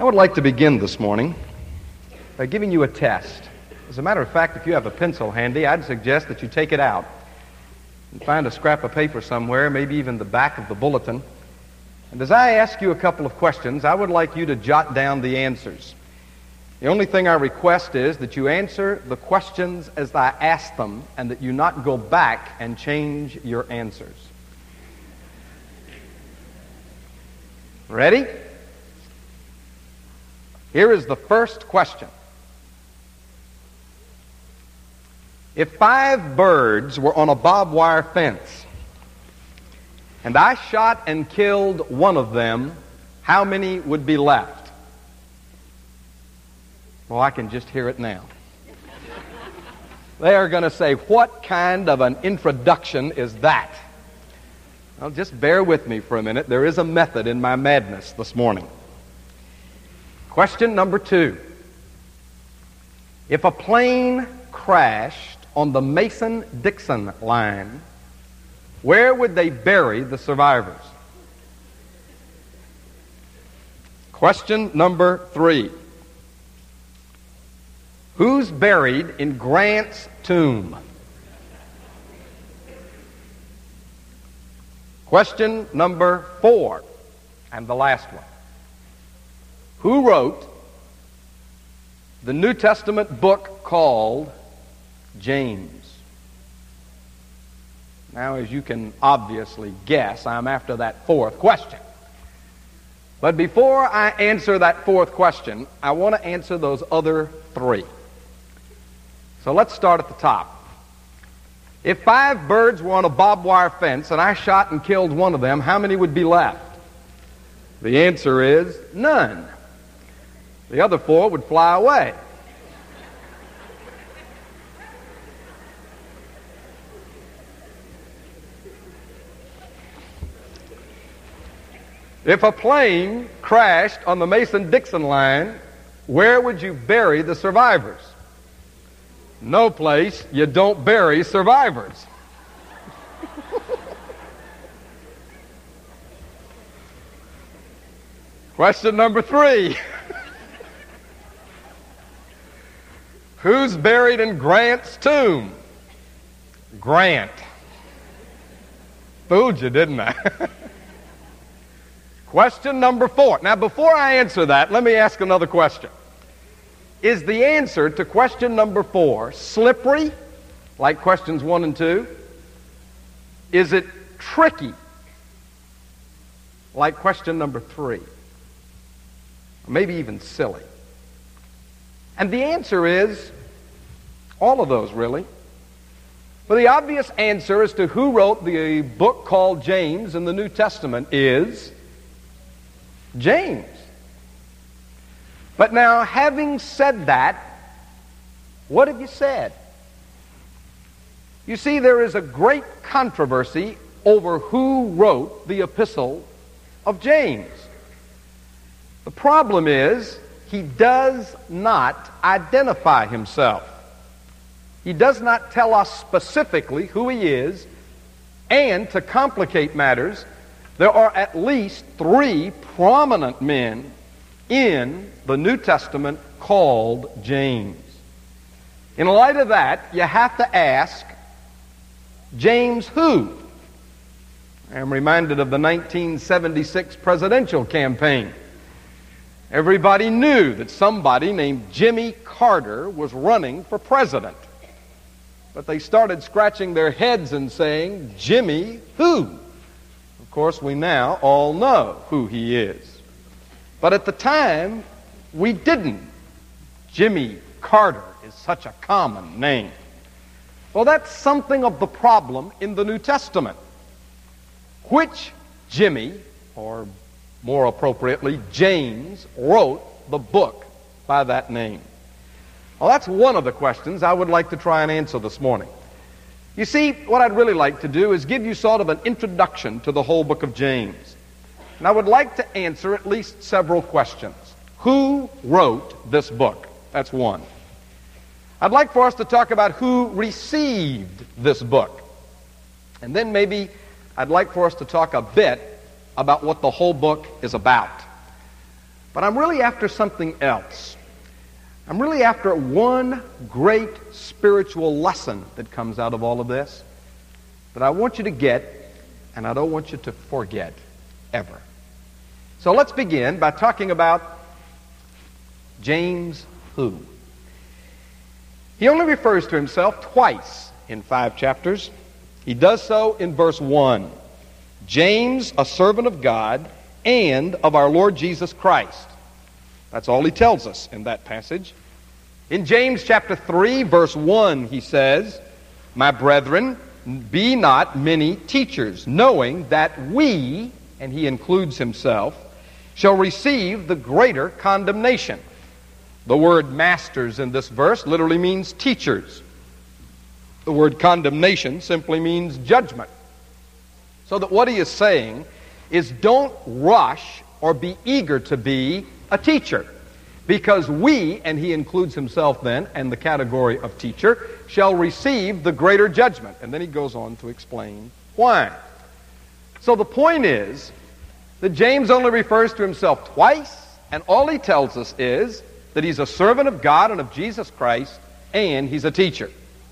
I would like to begin this morning by giving you a test. As a matter of fact, if you have a pencil handy, I'd suggest that you take it out and find a scrap of paper somewhere, maybe even the back of the bulletin. And as I ask you a couple of questions, I would like you to jot down the answers. The only thing I request is that you answer the questions as I ask them and that you not go back and change your answers. Ready? Here is the first question. If 5 birds were on a barbed wire fence and I shot and killed one of them, how many would be left? Well, I can just hear it now. They are going to say, what kind of an introduction is that? Well, just bear with me for a minute. There is a method in my madness this morning. Question number 2. If a plane crashed on the Mason-Dixon line, where would they bury the survivors? Question number 3. Who's buried in Grant's tomb? Question number 4, and the last one. Who wrote the New Testament book called James? Now, as you can obviously guess, I'm after that 4th question. But before I answer that 4th question, I want to answer those other 3. So let's start at the top. If 5 birds were on a barbed wire fence and I shot and killed one of them, how many would be left? The answer is none. The other 4 would fly away. If a plane crashed on the Mason-Dixon line, where would you bury the survivors? No place you don't bury survivors. Question number 3. Who's buried in Grant's tomb? Grant. Fooled you, didn't I? Question number 4. Now, before I answer that, let me ask another question. Is the answer to question number 4 slippery, like questions 1 and 2? Is it tricky, like question number 3? Or maybe even silly? And the answer is all of those, really. But the obvious answer as to who wrote the book called James in the New Testament is James. But now, having said that, what have you said? You see, there is a great controversy over who wrote the epistle of James. The problem is, he does not identify himself. He does not tell us specifically who he is, and to complicate matters, there are at least 3 prominent men in the New Testament called James. In light of that, you have to ask, James who? I am reminded of the 1976 presidential campaign. Everybody knew that somebody named Jimmy Carter was running for president. But they started scratching their heads and saying, Jimmy who? Of course, we now all know who he is. But at the time, we didn't. Jimmy Carter is such a common name. Well, that's something of the problem in the New Testament. Which Jimmy, or more appropriately, James, wrote the book by that name? Well, that's one of the questions I would like to try and answer this morning. You see, what I'd really like to do is give you sort of an introduction to the whole book of James. And I would like to answer at least several questions. Who wrote this book? That's one. I'd like for us to talk about who received this book. And then maybe I'd like for us to talk a bit about what the whole book is about. But I'm really after something else. I'm really after one great spiritual lesson that comes out of all of this that I want you to get, and I don't want you to forget ever. So let's begin by talking about James who? He only refers to himself twice in 5 chapters. He does so in verse 1. James, a servant of God and of our Lord Jesus Christ. That's all he tells us in that passage. In James chapter 3, verse 1, he says, My brethren, be not many teachers, knowing that we, and he includes himself, shall receive the greater condemnation. The word masters in this verse literally means teachers. The word condemnation simply means judgment. So that what he is saying is don't rush or be eager to be a teacher, because we, and he includes himself then and the category of teacher, shall receive the greater judgment. And then he goes on to explain why. So the point is that James only refers to himself twice, and all he tells us is that he's a servant of God and of Jesus Christ, and he's a teacher.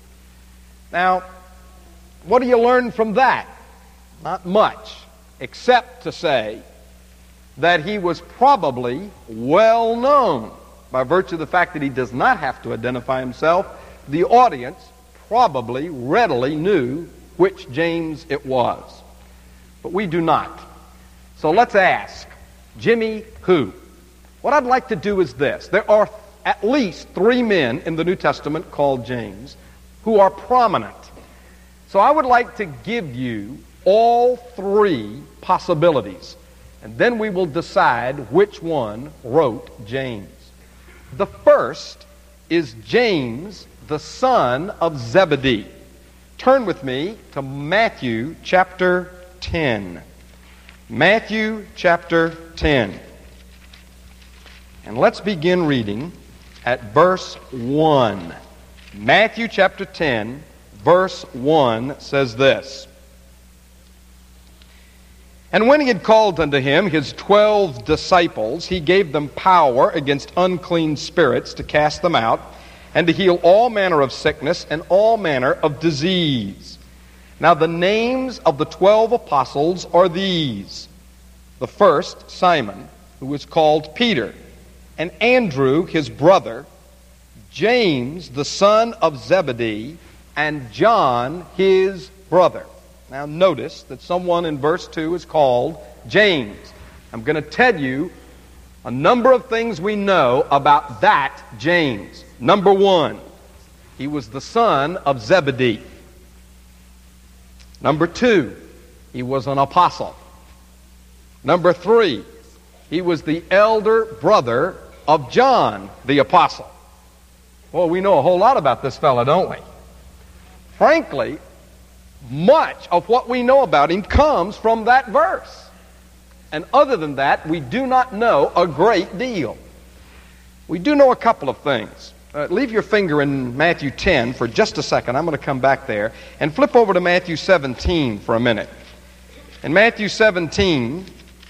Now, what do you learn from that? Not much, except to say that he was probably well known by virtue of the fact that he does not have to identify himself. The audience probably readily knew which James it was. But we do not. So let's ask, Jimmy who? What I'd like to do is this. There are at least 3 men in the New Testament called James who are prominent. So I would like to give you all 3 possibilities, and then we will decide which one wrote James. The first is James, the son of Zebedee. Turn with me to Matthew chapter 10. Matthew chapter 10. And let's begin reading at verse 1. Matthew chapter 10, verse 1 says this. And when he had called unto him his 12 disciples, he gave them power against unclean spirits to cast them out, and to heal all manner of sickness and all manner of disease. Now the names of the 12 apostles are these. The first, Simon, who was called Peter, and Andrew, his brother, James, the son of Zebedee, and John, his brother. Now notice that someone in verse 2 is called James. I'm going to tell you a number of things we know about that James. Number 1, he was the son of Zebedee. Number 2, he was an apostle. Number 3, he was the elder brother of John the apostle. Well, we know a whole lot about this fella, don't we? Frankly, much of what we know about him comes from that verse. And other than that, we do not know a great deal. We do know a couple of things. Leave your finger in Matthew 10 for just a second. I'm going to come back there. And flip over to Matthew 17 for a minute. In Matthew 17,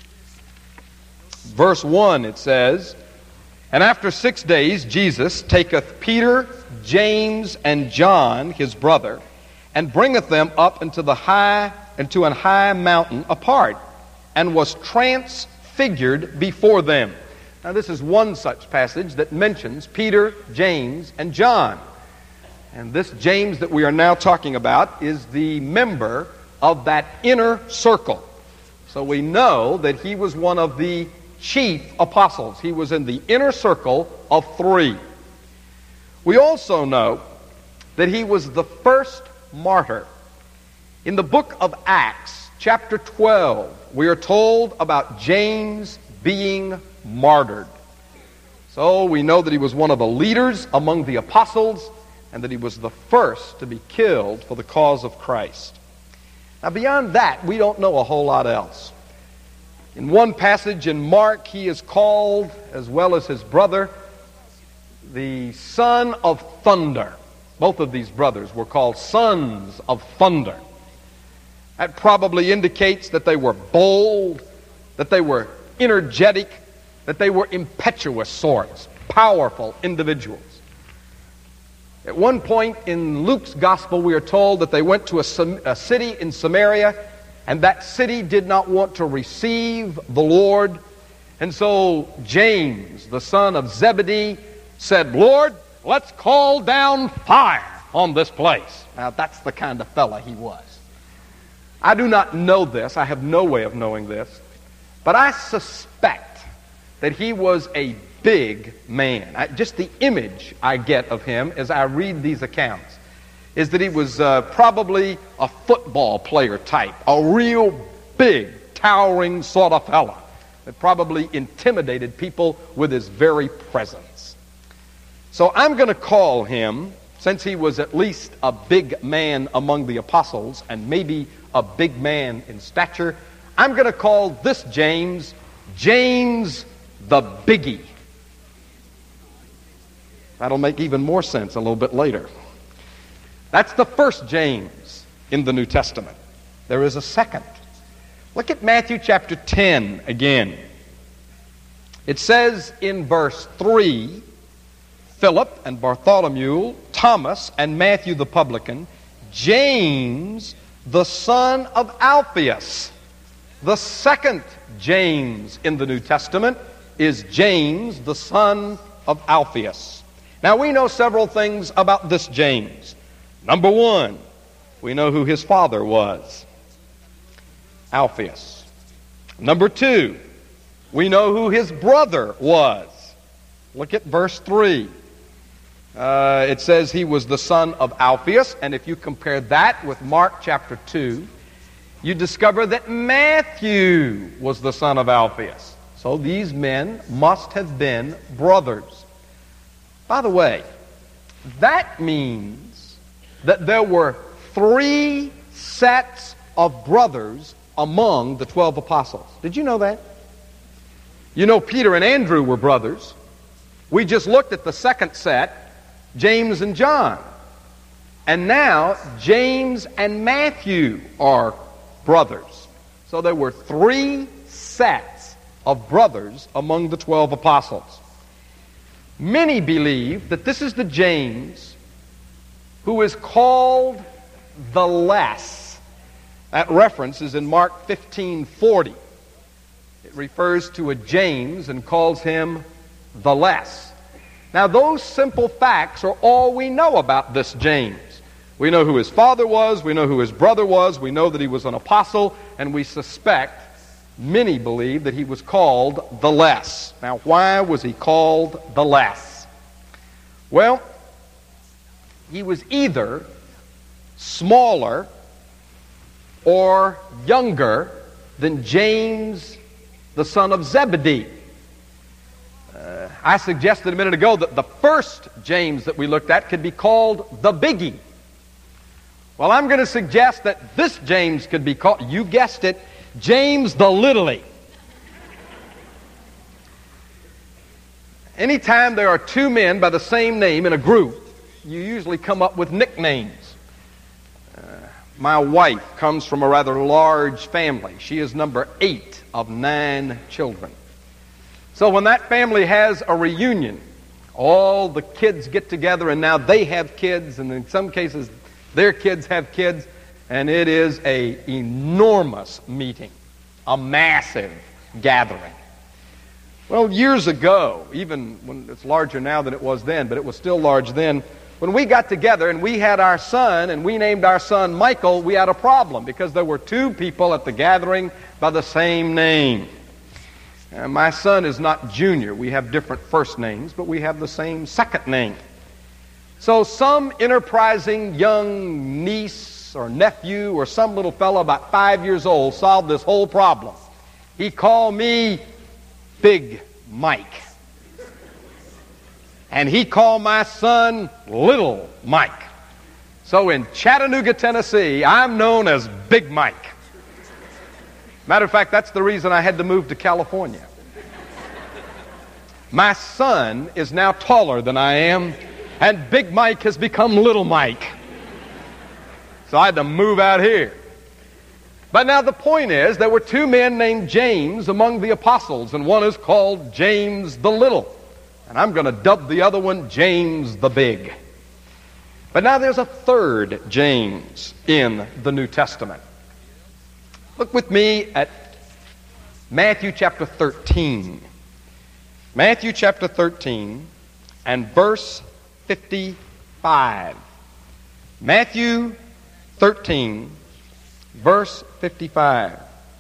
verse 1, it says, And after 6 days Jesus taketh Peter, James, and John, his brother, and bringeth them up into an high mountain apart, and was transfigured before them. Now this is one such passage that mentions Peter, James, and John. And this James that we are now talking about is the member of that inner circle. So we know that he was one of the chief apostles. He was in the inner circle of 3. We also know that he was the first martyr. In the book of Acts, chapter 12, we are told about James being martyred. So we know that he was one of the leaders among the apostles, and that he was the first to be killed for the cause of Christ. Now beyond that, we don't know a whole lot else. In one passage in Mark, he is called, as well as his brother, the son of thunder. Both of these brothers were called sons of thunder. That probably indicates that they were bold, that they were energetic, that they were impetuous sorts, powerful individuals. At one point in Luke's gospel, we are told that they went to a city in Samaria, and that city did not want to receive the Lord. And so James, the son of Zebedee, said, "Lord, let's call down fire on this place." Now, that's the kind of fella he was. I do not know this. I have no way of knowing this. But I suspect that he was a big man. Just the image I get of him as I read these accounts is that he was probably a football player type, a real big, towering sort of fella that probably intimidated people with his very presence. So I'm going to call him, since he was at least a big man among the apostles and maybe a big man in stature, I'm going to call this James, James the Biggie. That'll make even more sense a little bit later. That's the first James in the New Testament. There is a second. Look at Matthew chapter 10 again. It says in verse 3, Philip and Bartholomew, Thomas and Matthew the publican, James the son of Alphaeus. The second James in the New Testament is James the son of Alphaeus. Now we know several things about this James. Number one, we know who his father was, Alphaeus. Number two, we know who his brother was. Look at verse 3. It says he was the son of Alphaeus, and if you compare that with Mark chapter 2, you discover that Matthew was the son of Alphaeus. So these men must have been brothers. By the way, that means that there were 3 sets of brothers among the 12 apostles. Did you know that? You know Peter and Andrew were brothers. We just looked at the second set, James and John. And now James and Matthew are brothers. So there were 3 sets of brothers among the 12 apostles. Many believe that this is the James who is called the less. That reference is in Mark 15:40. It refers to a James and calls him the less. Now, those simple facts are all we know about this James. We know who his father was, we know who his brother was, we know that he was an apostle, and we suspect, many believe, that he was called the less. Now, why was he called the less? Well, he was either smaller or younger than James, the son of Zebedee. I suggested a minute ago that the first James that we looked at could be called the Biggie. Well, I'm going to suggest that this James could be called, you guessed it, James the Littly. Anytime there are 2 men by the same name in a group, you usually come up with nicknames. My wife comes from a rather large family. She is number 8 of 9 children. So when that family has a reunion, all the kids get together, and now they have kids, and in some cases their kids have kids, and it is an enormous meeting, a massive gathering. Well, years ago, even when it's larger now than it was then, but it was still large then, when we got together and we had our son, and we named our son Michael, we had a problem because there were 2 people at the gathering by the same name. My son is not Junior. We have different first names, but we have the same second name. So some enterprising young niece or nephew or some little fellow about 5 years old solved this whole problem. He called me Big Mike. And he called my son Little Mike. So in Chattanooga, Tennessee, I'm known as Big Mike. Matter of fact, that's the reason I had to move to California. My son is now taller than I am, and Big Mike has become Little Mike. So I had to move out here. But now the point is, there were two men named James among the apostles, and one is called James the Little. And I'm going to dub the other one James the Big. But now there's a third James in the New Testament. Look with me at Matthew chapter 13. Matthew chapter 13 and verse 55. Matthew 13, verse 55.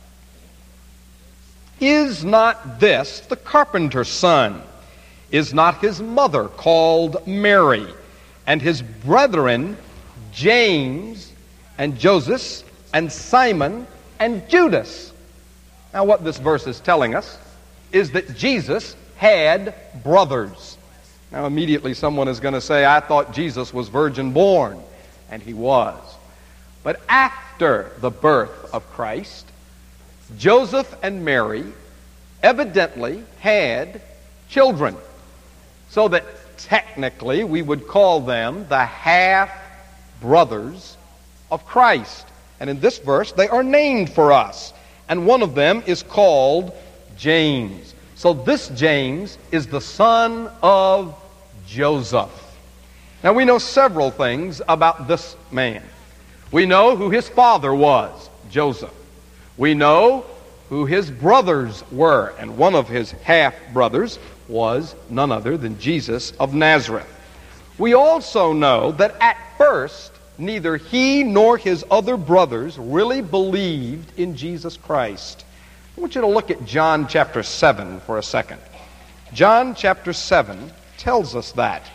Is not this the carpenter's son? Is not his mother called Mary? And his brethren, James and Joseph and Simon and Judas. Now what this verse is telling us is that Jesus had brothers. Now immediately someone is going to say, I thought Jesus was virgin born. And he was. But after the birth of Christ, Joseph and Mary evidently had children. So that technically we would call them the half-brothers of Christ. And in this verse they are named for us. And one of them is called James. So this James is the son of Joseph. Now we know several things about this man. We know who his father was, Joseph. We know who his brothers were, and one of his half-brothers was none other than Jesus of Nazareth. We also know that at first, neither he nor his other brothers really believed in Jesus Christ. I want you to look at John chapter 7 for a second. John chapter 7 tells us that.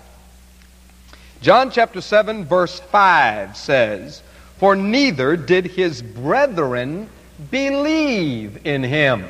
John chapter 7 verse 5 says, For neither did his brethren believe in him.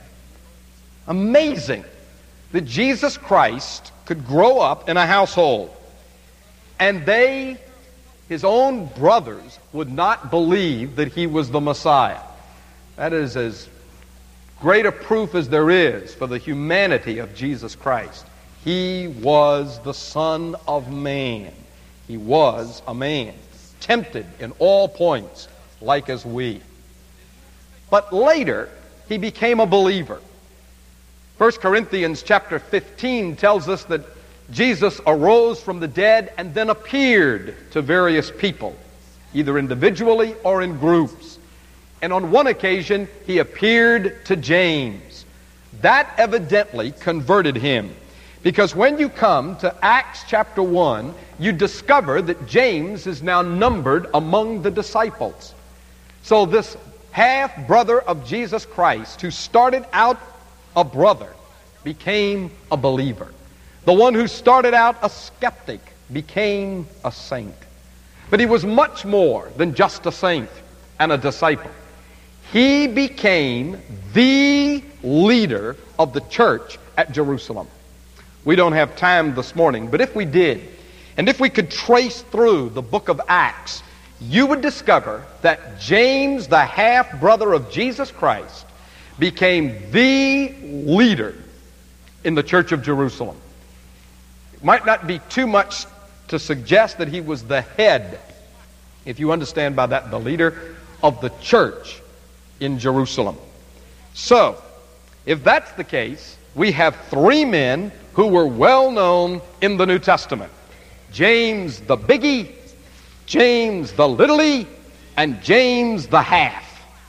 Amazing that Jesus Christ could grow up in a household and they, his own brothers, would not believe that he was the Messiah. That is as great a proof as there is for the humanity of Jesus Christ. He was the Son of Man. He was a man, tempted in all points, like as we. But later, he became a believer. 1 Corinthians chapter 15 tells us that Jesus arose from the dead and then appeared to various people, either individually or in groups. And on one occasion, he appeared to James. That evidently converted him. Because when you come to Acts chapter 1, you discover that James is now numbered among the disciples. So this half-brother of Jesus Christ, who started out a brother, became a believer. The one who started out a skeptic became a saint. But he was much more than just a saint and a disciple. He became the leader of the church at Jerusalem. We don't have time this morning, but if we did, and if we could trace through the book of Acts, you would discover that James, the half-brother of Jesus Christ, became the leader in the church of Jerusalem. It might not be too much to suggest that he was the head, if you understand by that, the leader of the church in Jerusalem. So, if that's the case, we have three men who were well known in the New Testament. James the Biggie, James the Littly, and James the Half.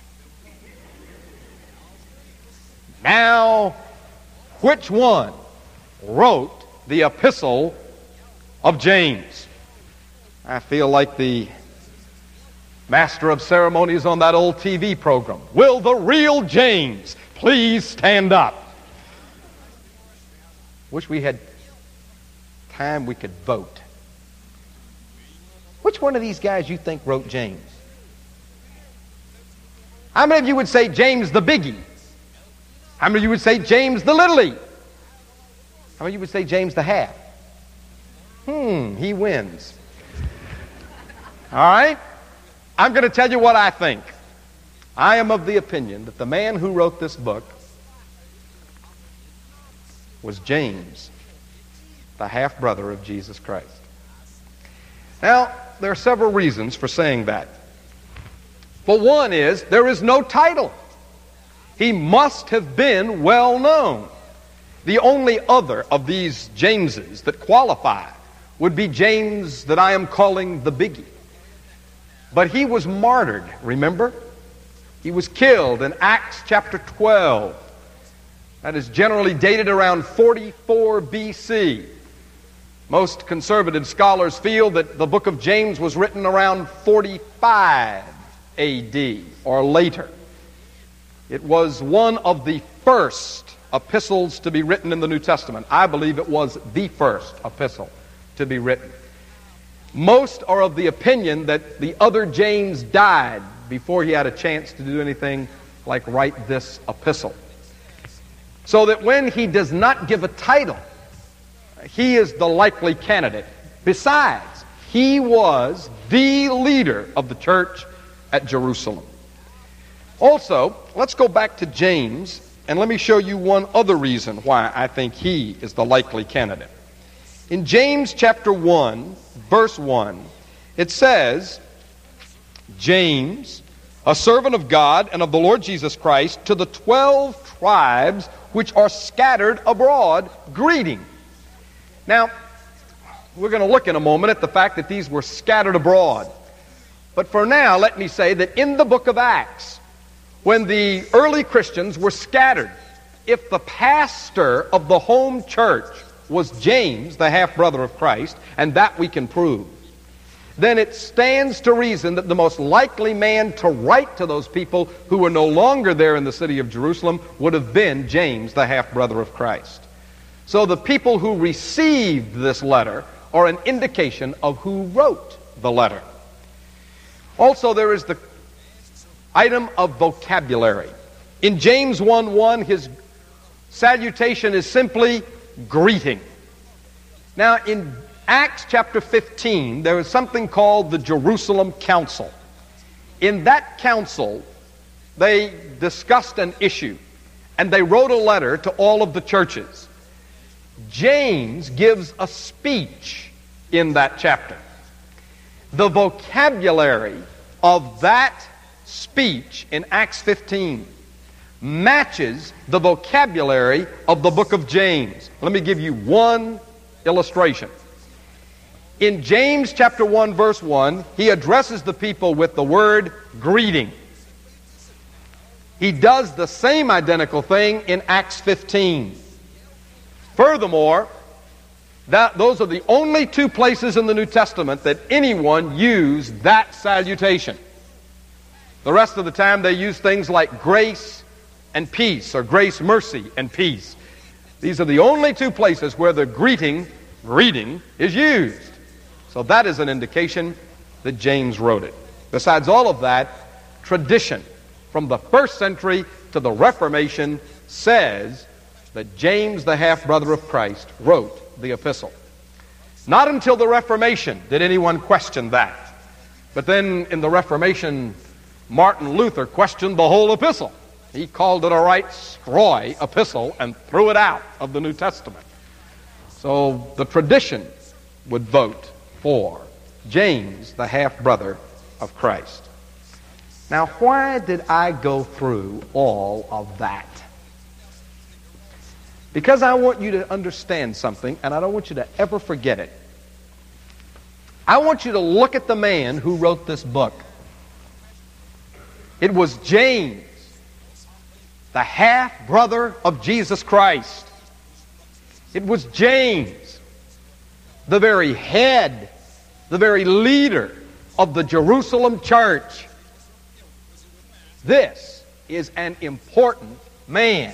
Now, which one wrote the epistle of James? I feel like the master of ceremonies on that old TV program. Will the real James please stand up? Wish we had time we could vote. Which one of these guys you think wrote James? How many of you would say James the Biggie? How many of you would say James the Littly? How many of you would say James the Half? He wins. All right? I'm going to tell you what I think. I am of the opinion that the man who wrote this book was James, the half-brother of Jesus Christ. Now, there are several reasons for saying that. For one is, there is no title. He must have been well known. The only other of these Jameses that qualify would be James that I am calling the Biggie. But he was martyred, remember? He was killed in Acts chapter 12. That is generally dated around 44 BC. Most conservative scholars feel that the book of James was written around 45 AD or later. It was one of the first epistles to be written in the New Testament. I believe it was the first epistle to be written. Most are of the opinion that the other James died before he had a chance to do anything like write this epistle. So that when he does not give a title, he is the likely candidate. Besides, he was the leader of the church at Jerusalem. Also, let's go back to James, and let me show you one other reason why I think he is the likely candidate. In James chapter 1, verse 1, it says, James, a servant of God and of the Lord Jesus Christ, to the 12 tribes which are scattered abroad, greeting. Now, we're going to look in a moment at the fact that these were scattered abroad. But for now, let me say that in the book of Acts, when the early Christians were scattered, if the pastor of the home church was James, the half-brother of Christ, and that we can prove, then it stands to reason that the most likely man to write to those people who were no longer there in the city of Jerusalem would have been James, the half-brother of Christ. So the people who received this letter are an indication of who wrote the letter. Also, there is the item of vocabulary. In James 1:1, his salutation is simply greeting. Now, in Acts chapter 15, there is something called the Jerusalem Council. In that council, they discussed an issue, and they wrote a letter to all of the churches. James gives a speech in that chapter. The vocabulary of that speech in Acts 15 matches the vocabulary of the book of James. Let me give you one illustration. In James chapter 1 verse 1, he addresses the people with the word greeting. He does the same identical thing in Acts 15. Furthermore, those are the only two places in the New Testament that anyone used that salutation. The rest of the time they use things like grace and peace, or grace, mercy, and peace. These are the only two places where the greeting is used. So that is an indication that James wrote it. Besides all of that, tradition from the first century to the Reformation says that James, the half-brother of Christ, wrote the epistle. Not until the Reformation did anyone question that. But then in the Reformation, Martin Luther questioned the whole epistle. He called it a right straw epistle and threw it out of the New Testament. So the tradition would vote for James, the half-brother of Christ. Now, why did I go through all of that? Because I want you to understand something, and I don't want you to ever forget it. I want you to look at the man who wrote this book. It was James, the half-brother of Jesus Christ. It was James, the very head, the very leader of the Jerusalem church. This is an important man.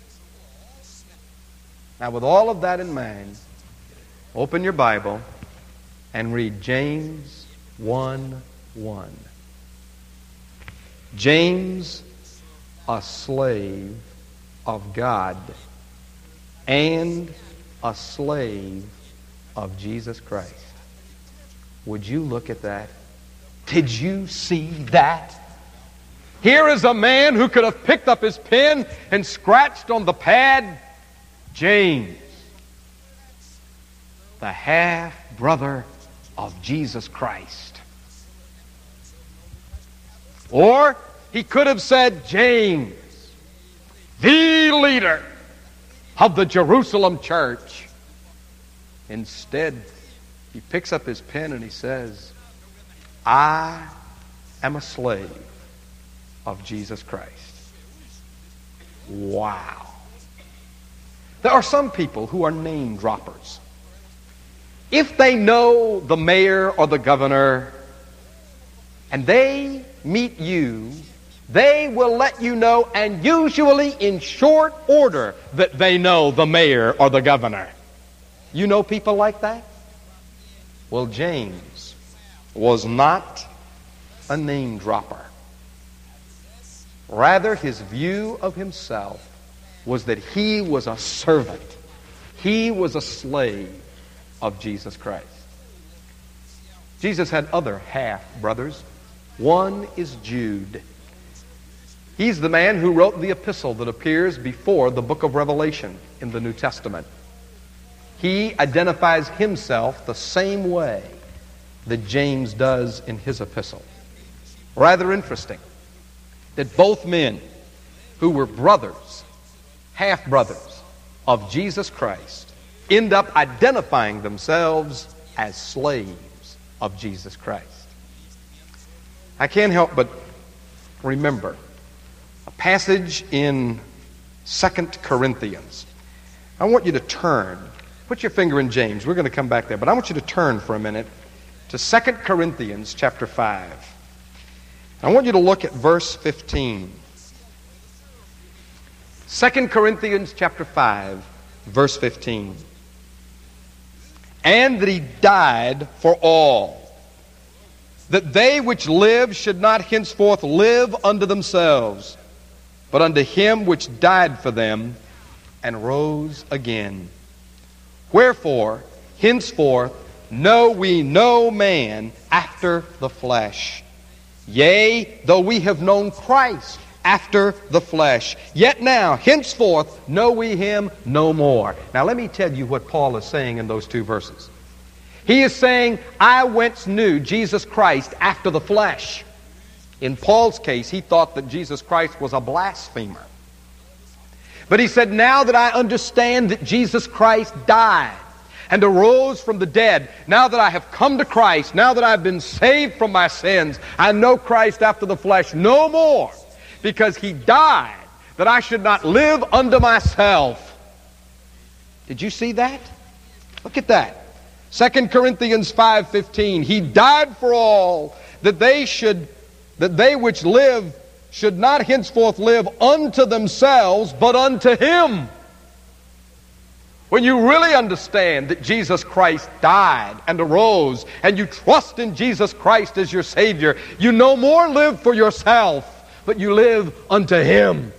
Now, with all of that in mind, open your Bible and read James 1:1. James, a slave of God and a slave of Jesus Christ. Would you look at that? Did you see that? Here is a man who could have picked up his pen and scratched on the pad, James, the half-brother of Jesus Christ. Or he could have said, James, the leader of the Jerusalem church. Instead, he picks up his pen and he says, I am a slave of Jesus Christ. Wow. There are some people who are name droppers. If they know the mayor or the governor and they meet you, they will let you know, and usually in short order, that they know the mayor or the governor. You know people like that? Well, James was not a name dropper. Rather, his view of himself was that he was a servant. He was a slave of Jesus Christ. Jesus had other half-brothers. One is Jude. He's the man who wrote the epistle that appears before the book of Revelation in the New Testament. He identifies himself the same way that James does in his epistle. Rather interesting that both men who were brothers, half-brothers of Jesus Christ, end up identifying themselves as slaves of Jesus Christ. I can't help but remember a passage in 2 Corinthians. I want you to turn. Put your finger in James. We're going to come back there. But I want you to turn for a minute to 2 Corinthians chapter 5. I want you to look at verse 15. 2 Corinthians chapter 5, verse 15. And that he died for all, that they which live should not henceforth live unto themselves, but unto him which died for them and rose again. Wherefore, henceforth know we no man after the flesh. Yea, though we have known Christ after the flesh, yet now, henceforth, know we him no more. Now let me tell you what Paul is saying in those two verses. He is saying, I once knew Jesus Christ after the flesh. In Paul's case, he thought that Jesus Christ was a blasphemer. But he said, now that I understand that Jesus Christ died and arose from the dead, now that I have come to Christ, now that I've been saved from my sins, I know Christ after the flesh no more, because he died that I should not live unto myself. Did you see that? Look at that. 2 Corinthians 5:15. He died for all, that they which live should not henceforth live unto themselves, but unto him. When you really understand that Jesus Christ died and arose, and you trust in Jesus Christ as your Savior, you no more live for yourself, but you live unto him.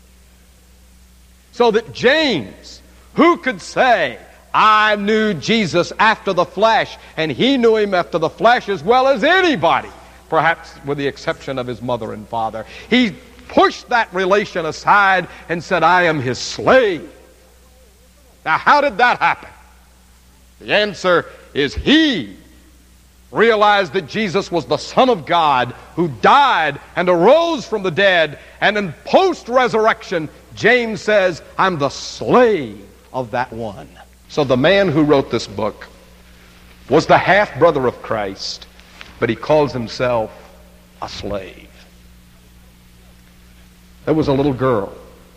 So that James, who could say, I knew Jesus after the flesh, and he knew him after the flesh as well as anybody, perhaps with the exception of his mother and father, he pushed that relation aside and said, I am his slave. Now, how did that happen? The answer is he realized that Jesus was the Son of God who died and arose from the dead, and in post-resurrection, James says, I'm the slave of that one. So the man who wrote this book was the half-brother of Christ, but he calls himself a slave. There was a little girl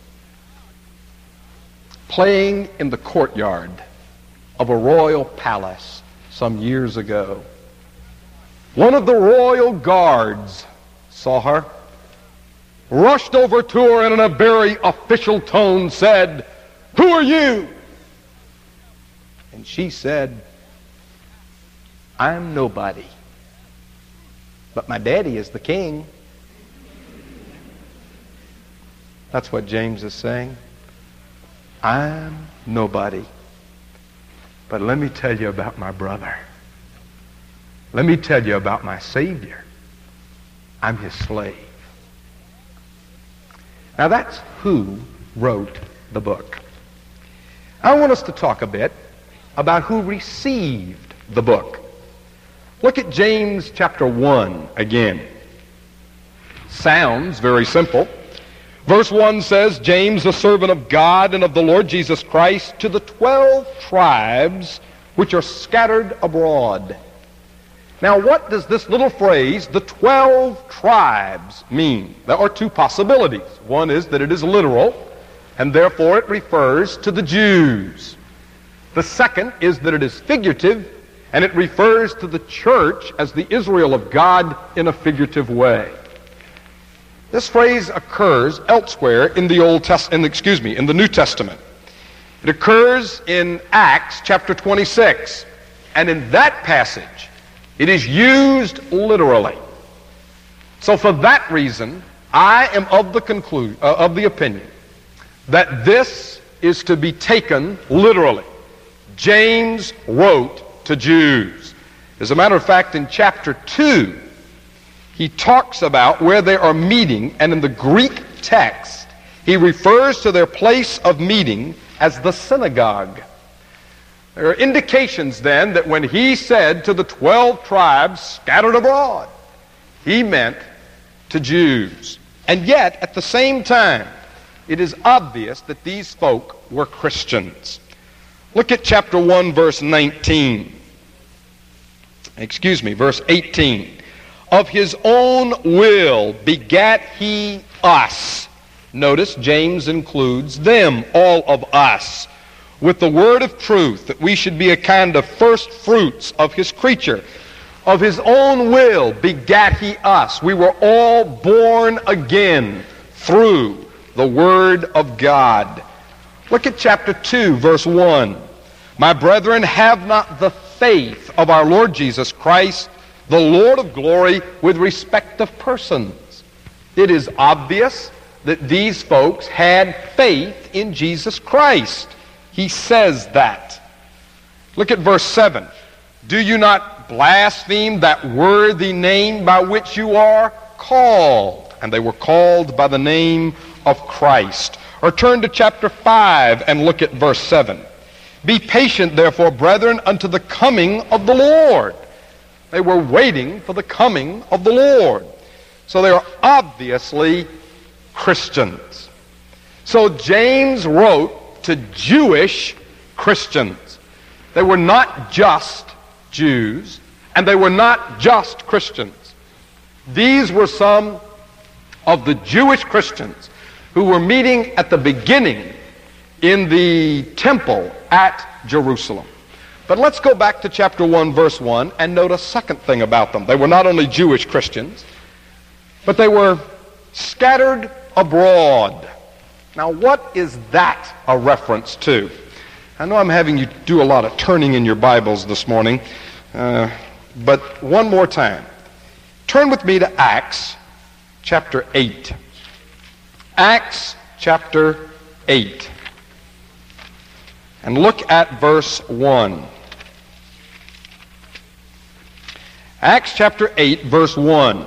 playing in the courtyard of a royal palace some years ago. One of the royal guards saw her, rushed over to her, and in a very official tone said, Who are you? And she said, I'm nobody, but my daddy is the king. That's what James is saying. I'm nobody, but let me tell you about my brother. Let me tell you about my Savior. I'm his slave. Now that's who wrote the book. I want us to talk a bit about who received the book. Look at James chapter 1 again. sounds very simple. Verse 1 says, James, the servant of God and of the Lord Jesus Christ, to the 12 tribes which are scattered abroad. Now, what does this little phrase, the 12 tribes, mean? There are two possibilities. One is that it is literal, and therefore it refers to the Jews. The second is that it is figurative, and it refers to the church as the Israel of God in a figurative way. This phrase occurs elsewhere in the in the New Testament. It occurs in Acts chapter 26, and in that passage, it is used literally. So for that reason, I am of the opinion that this is to be taken literally. James wrote to Jews. As a matter of fact, in chapter 2, he talks about where they are meeting, and in the Greek text, he refers to their place of meeting as the synagogue. There are indications then that when he said to the 12 tribes scattered abroad, he meant to Jews. And yet, at the same time, it is obvious that these folk were Christians. Look at chapter 1, verse 18. Of his own will begat he us. Notice James includes them, all of us, with the word of truth, that we should be a kind of first fruits of his creature. Of his own will begat he us. We were all born again through the word of God. Look at chapter 2, verse 1. My brethren, have not the faith of our Lord Jesus Christ, the Lord of glory, with respect of persons. It is obvious that these folks had faith in Jesus Christ. He says that. Look at verse 7. Do you not blaspheme that worthy name by which you are called? And they were called by the name of Christ. Or turn to chapter 5 and look at verse 7. Be patient, therefore, brethren, unto the coming of the Lord. They were waiting for the coming of the Lord. So they are obviously Christians. So James wrote to Jewish Christians. They were not just Jews, and they were not just Christians. These were some of the Jewish Christians who were meeting at the beginning in the temple at Jerusalem. But let's go back to chapter 1, verse 1, and note a second thing about them. They were not only Jewish Christians, but they were scattered abroad. Now, what is that a reference to? I know I'm having you do a lot of turning in your Bibles this morning, but one more time. Turn with me to Acts chapter 8. Acts chapter 8. And look at verse 1. Acts chapter 8, verse 1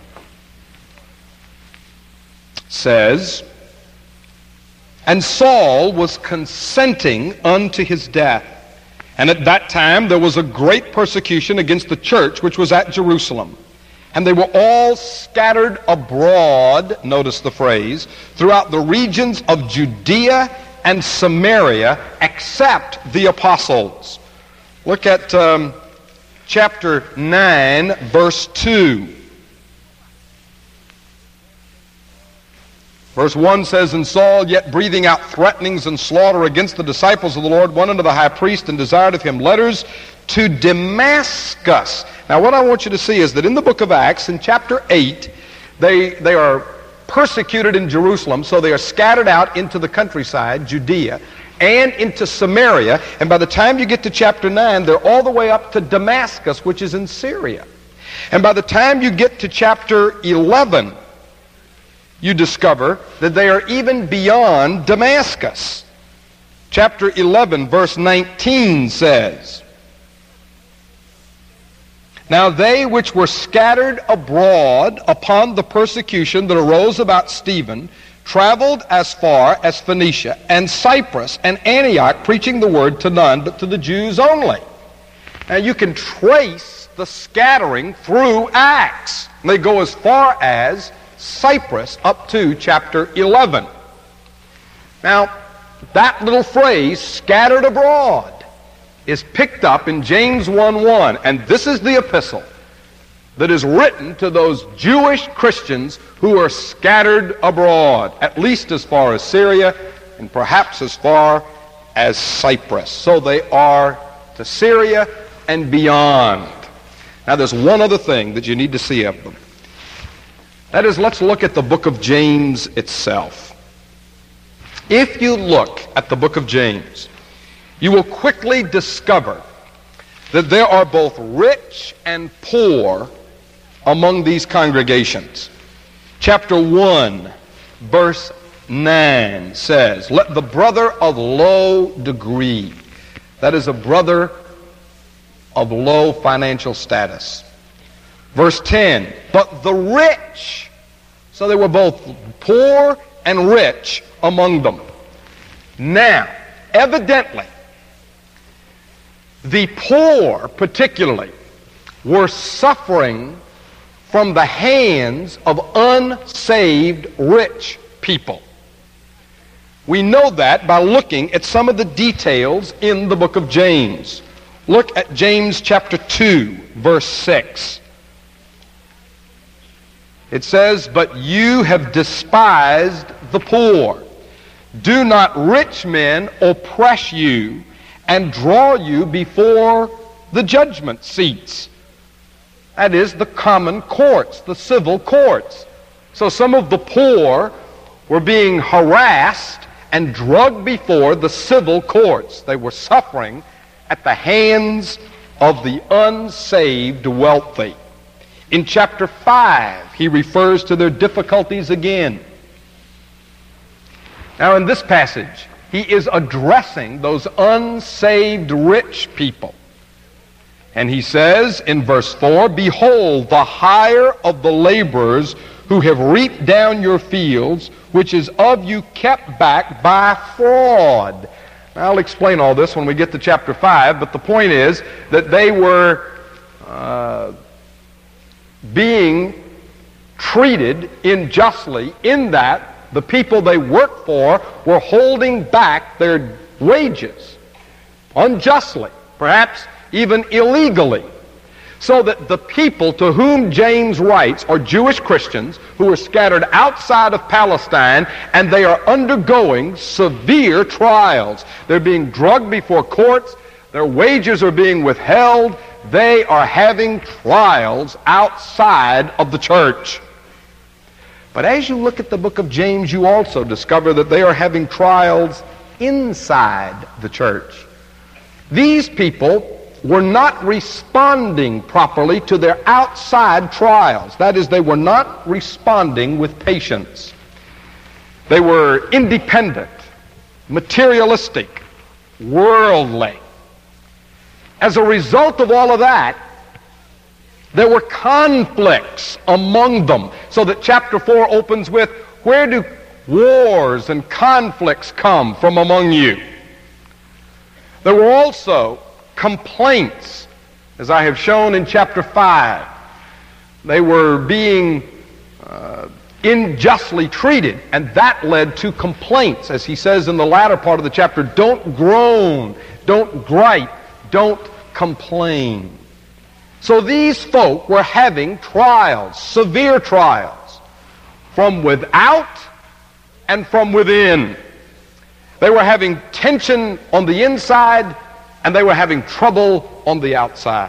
says, And Saul was consenting unto his death. And at that time there was a great persecution against the church which was at Jerusalem. And they were all scattered abroad, notice the phrase, throughout the regions of Judea and Samaria, except the apostles. Look at chapter 9, verse 2. Verse 1 says, And Saul, yet breathing out threatenings and slaughter against the disciples of the Lord, went unto the high priest and desired of him letters to Damascus. Now what I want you to see is that in the book of Acts, in chapter 8, they are persecuted in Jerusalem, so they are scattered out into the countryside, Judea, and into Samaria. And by the time you get to chapter 9, they're all the way up to Damascus, which is in Syria. And by the time you get to chapter 11, you discover that they are even beyond Damascus. Chapter 11, verse 19 says, Now they which were scattered abroad upon the persecution that arose about Stephen traveled as far as Phoenicia and Cyprus and Antioch, preaching the word to none but to the Jews only. Now you can trace the scattering through Acts. They go as far as Cyprus up to chapter 11. Now, that little phrase, scattered abroad, is picked up in James 1:1, and this is the epistle that is written to those Jewish Christians who are scattered abroad, at least as far as Syria and perhaps as far as Cyprus. So they are to Syria and beyond. Now there's one other thing that you need to see of them. That is, let's look at the book of James itself. If you look at the book of James, you will quickly discover that there are both rich and poor among these congregations. Chapter 1, verse 9 says, "Let the brother of low degree," that is a brother of low financial status. Verse 10, "But the rich," so there were both poor and rich among them. Now, evidently, the poor particularly were suffering from the hands of unsaved rich people. We know that by looking at some of the details in the book of James. Look at James chapter 2, verse 6. It says, "But you have despised the poor. Do not rich men oppress you and draw you before the judgment seats?" That is, the common courts, the civil courts. So some of the poor were being harassed and dragged before the civil courts. They were suffering at the hands of the unsaved wealthy. In chapter 5, he refers to their difficulties again. Now in this passage, he is addressing those unsaved rich people. And he says in verse 4, "Behold, the hire of the laborers who have reaped down your fields, which is of you kept back by fraud." Now, I'll explain all this when we get to chapter 5, but the point is that they were being treated unjustly in that the people they worked for were holding back their wages unjustly, perhaps even illegally. So that the people to whom James writes are Jewish Christians who are scattered outside of Palestine, and they are undergoing severe trials. They're being drugged before courts. Their wages are being withheld. They are having trials outside of the church. But as you look at the book of James, you also discover that they are having trials inside the church. These people were not responding properly to their outside trials. That is, they were not responding with patience. They were independent, materialistic, worldly. As a result of all of that, there were conflicts among them. So that chapter 4 opens with, "Where do wars and conflicts come from among you?" There were also complaints, as I have shown in chapter 5. They were being unjustly treated, and that led to complaints. As he says in the latter part of the chapter, "Don't groan, don't gripe, don't complain." So these folk were having trials, severe trials, from without and from within. They were having tension on the inside, and they were having trouble on the outside.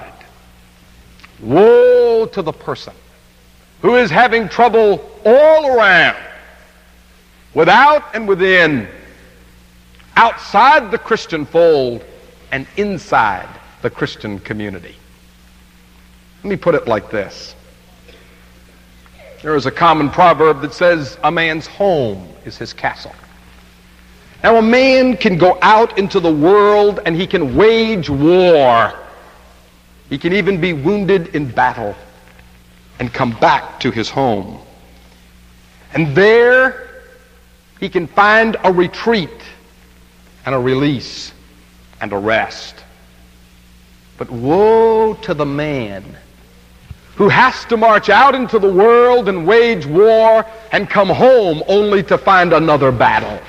Woe to the person who is having trouble all around, without and within, outside the Christian fold and inside the Christian community. Let me put it like this. There is a common proverb that says, "A man's home is his castle." Now, a man can go out into the world and he can wage war. He can even be wounded in battle and come back to his home. And there he can find a retreat and a release and a rest. But woe to the man who has to march out into the world and wage war and come home only to find another battle.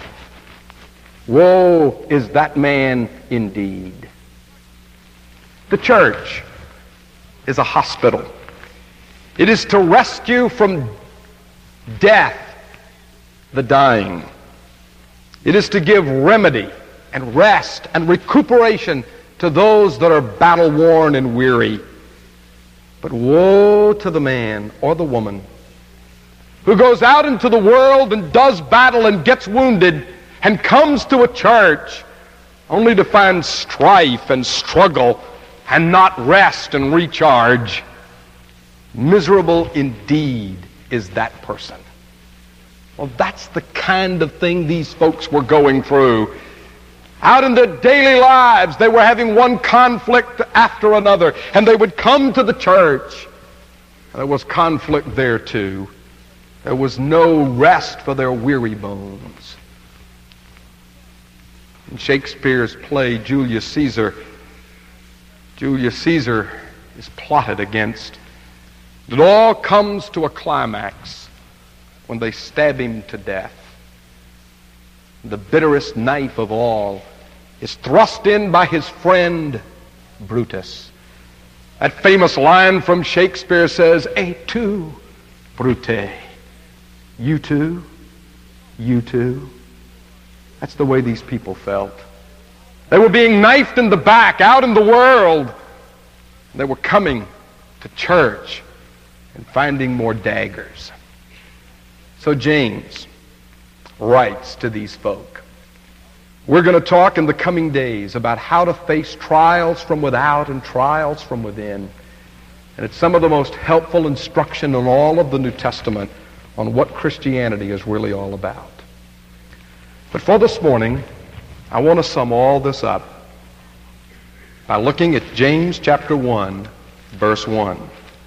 Woe is that man indeed. The church is a hospital. It is to rescue from death the dying. It is to give remedy and rest and recuperation to those that are battle-worn and weary. But woe to the man or the woman who goes out into the world and does battle and gets wounded and comes to a church only to find strife and struggle and not rest and recharge. Miserable indeed is that person. Well, that's the kind of thing these folks were going through. Out in their daily lives, they were having one conflict after another, and they would come to the church. There was conflict there too. There was no rest for their weary bones. In Shakespeare's play, Julius Caesar is plotted against. It all comes to a climax when they stab him to death. The bitterest knife of all is thrust in by his friend Brutus. That famous line from Shakespeare says, "Et tu, Brute?" You too? You too? That's the way these people felt. They were being knifed in the back, out in the world. They were coming to church and finding more daggers. So James writes to these folk. We're going to talk in the coming days about how to face trials from without and trials from within. And it's some of the most helpful instruction in all of the New Testament on what Christianity is really all about. But for this morning, I want to sum all this up by looking at James chapter 1, verse 1.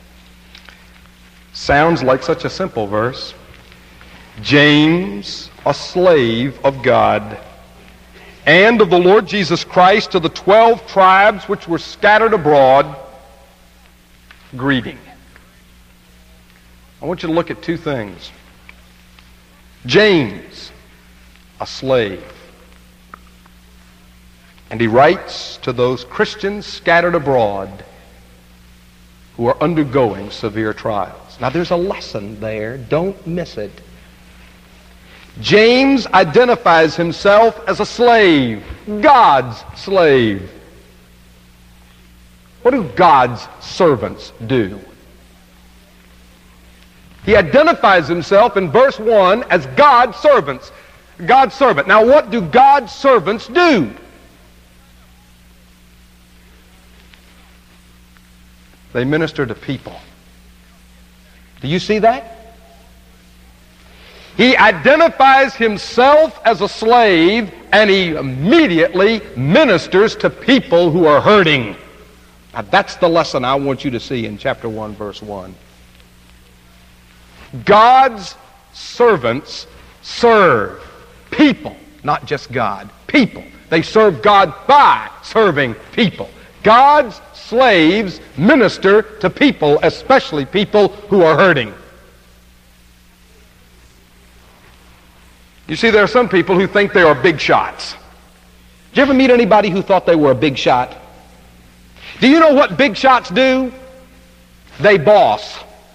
Sounds like such a simple verse. James, a slave of God and of the Lord Jesus Christ, to the 12 tribes which were scattered abroad, greeting. I want you to look at two things. James, a slave. And he writes to those Christians scattered abroad who are undergoing severe trials. Now there's a lesson there. Don't miss it. James identifies himself as a slave, God's slave. What do God's servants do? He identifies himself in verse 1 as God's servants. God's servant. Now what do God's servants do? They minister to people. Do you see that? He identifies himself as a slave, and he immediately ministers to people who are hurting. Now that's the lesson I want you to see in chapter 1, verse 1. God's servants serve people, not just God. People. They serve God by serving people. God's slaves minister to people, especially people who are hurting. You see, there are some people who think they are big shots. Did you ever meet anybody who thought they were a big shot? Do you know what big shots do? They boss.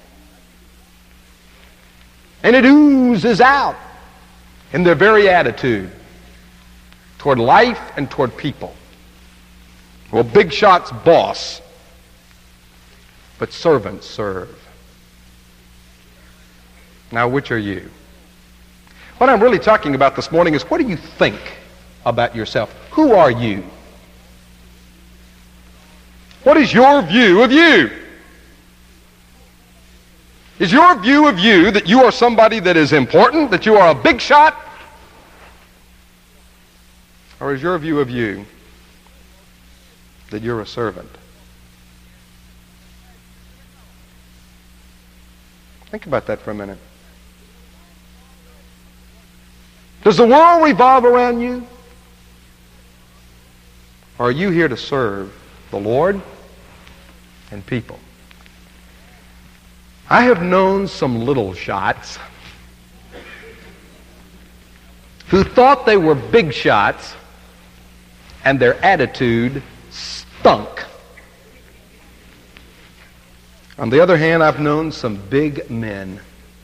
And it oozes out in their very attitude toward life and toward people. Well, big shots boss, but servants serve. Now, which are you? What I'm really talking about this morning is, what do you think about yourself? Who are you? What is your view of you? Is your view of you that you are somebody that is important, that you are a big shot? Or is your view of you that you're a servant? Think about that for a minute. Does the world revolve around you? Or are you here to serve the Lord and people? I have known some little shots who thought they were big shots, and their attitude stunk. On the other hand, I've known some big men.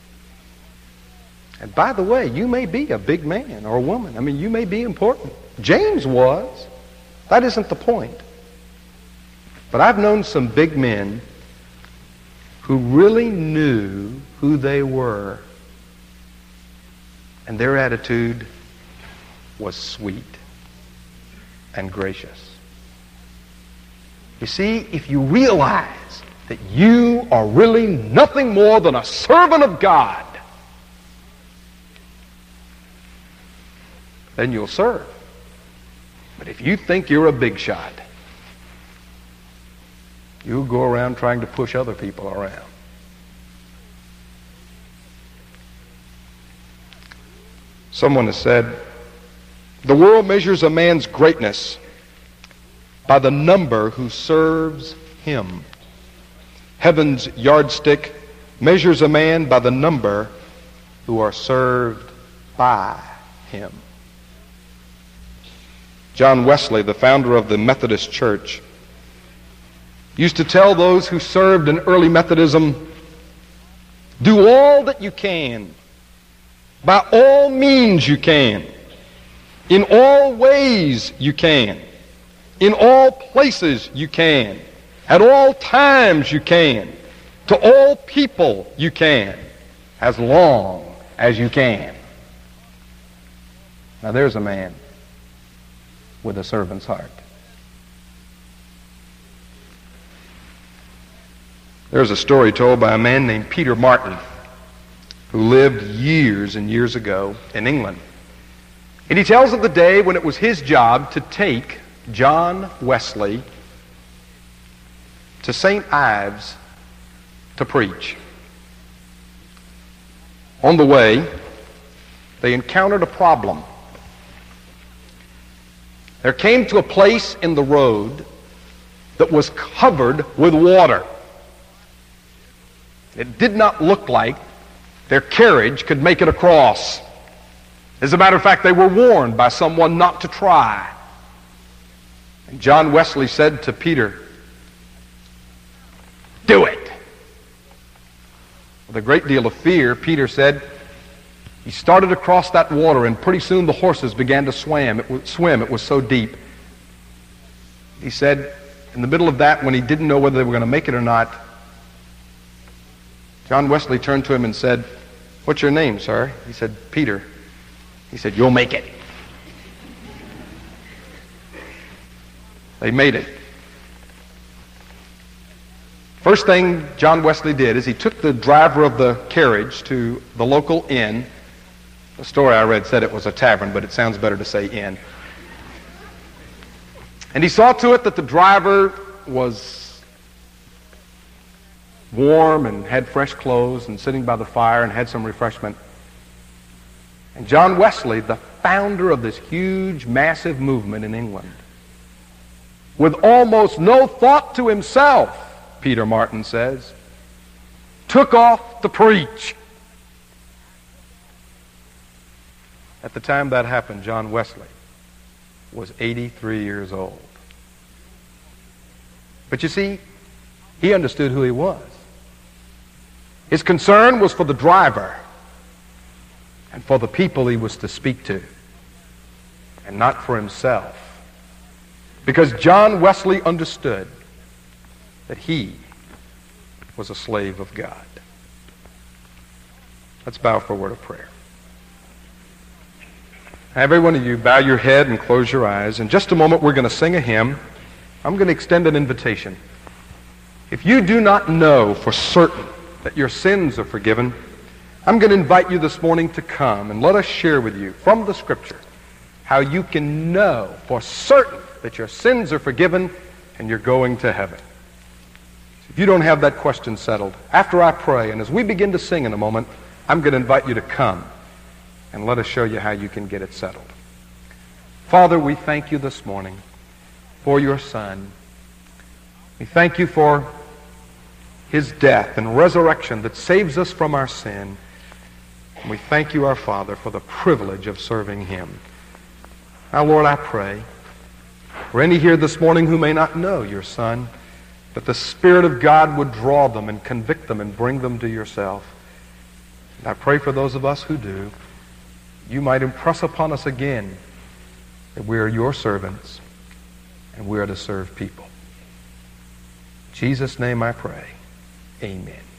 And by the way, you may be a big man or a woman. I mean, you may be important. James was. That isn't the point. But I've known some big men who really knew who they were, and their attitude was sweet and gracious. You see, if you realize that you are really nothing more than a servant of God, then you'll serve. But if you think you're a big shot, you'll go around trying to push other people around. Someone has said, the world measures a man's greatness by the number who serves him. Heaven's yardstick measures a man by the number who are served by him. John Wesley, the founder of the Methodist Church, used to tell those who served in early Methodism, do all that you can, by all means you can, in all ways you can, in all places you can, at all times you can, to all people you can, as long as you can. Now there's a man with a servant's heart. There's a story told by a man named Peter Martin who lived years and years ago in England. And he tells of the day when it was his job to take John Wesley to St. Ives to preach. On the way, they encountered a problem. There came to a place in the road that was covered with water. It did not look like their carriage could make it across. As a matter of fact, they were warned by someone not to try. And John Wesley said to Peter, do it. With a great deal of fear, Peter said, he started across that water, and pretty soon the horses began to swim. It was so deep. He said, in the middle of that, when he didn't know whether they were going to make it or not, John Wesley turned to him and said, what's your name, sir? He said, Peter. He said, you'll make it. They made it. First thing John Wesley did is he took the driver of the carriage to the local inn. The story I read said it was a tavern, but it sounds better to say inn. And he saw to it that the driver was warm and had fresh clothes and sitting by the fire and had some refreshment. And John Wesley, the founder of this huge, massive movement in England, with almost no thought to himself, Peter Martin says, took off to preach. At the time that happened, John Wesley was 83 years old. But you see, he understood who he was. His concern was for the driver and for the people he was to speak to, and not for himself. Because John Wesley understood that he was a slave of God. Let's bow for a word of prayer. Every one of you, bow your head and close your eyes. In just a moment, we're going to sing a hymn. I'm going to extend an invitation. If you do not know for certain that your sins are forgiven, I'm going to invite you this morning to come and let us share with you from the Scripture how you can know for certain that your sins are forgiven and you're going to heaven. If you don't have that question settled, after I pray and as we begin to sing in a moment, I'm going to invite you to come and let us show you how you can get it settled. Father, we thank you this morning for your Son. We thank you for his death and resurrection that saves us from our sin. And we thank you, our Father, for the privilege of serving him. Now, Lord, I pray for any here this morning who may not know your Son, that the Spirit of God would draw them and convict them and bring them to yourself. And I pray for those of us who do, you might impress upon us again that we are your servants and we are to serve people. In Jesus' name I pray. Amen.